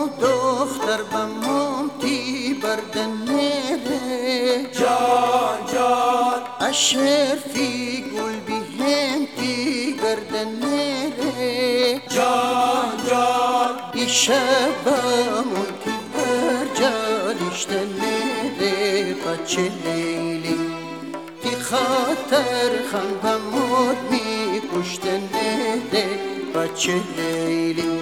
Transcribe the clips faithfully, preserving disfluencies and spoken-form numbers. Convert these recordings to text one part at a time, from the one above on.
دختر بمام تی بردن نره جان جان اشرفی گل بی هم تی گردن نره جان جان ای شبمون تی برجالشتن نره بچه لیلی تی خاطر خان بمود می کشتن نره بچه لیلی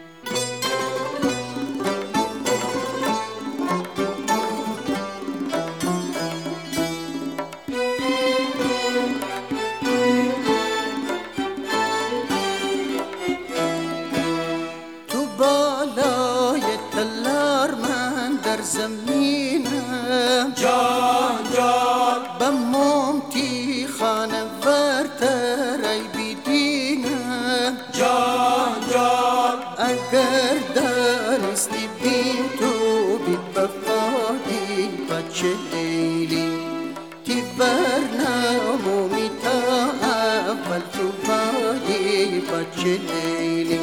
بالای تلار من در زمینم جان جان بمام تی خانه ورتر ای بیدینم جان جان اگر دانستی بیم تو بید بفادی بچه لیلی تی برنامومی تا اول تو بادی بچه لیلی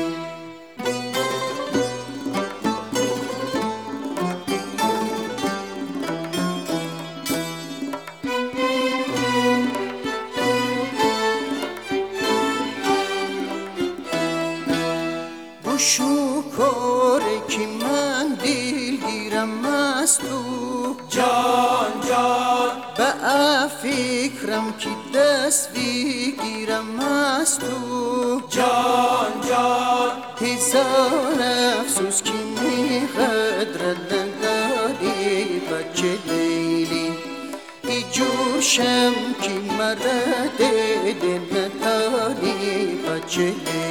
شکر که من دل گیرم از تو جان جان به فکرم که دست بگیرم از تو جان جان هزار افسوس که می قدرت نداری بچه لیلی ای جور شم که مرا دیده نداری بچه لیلی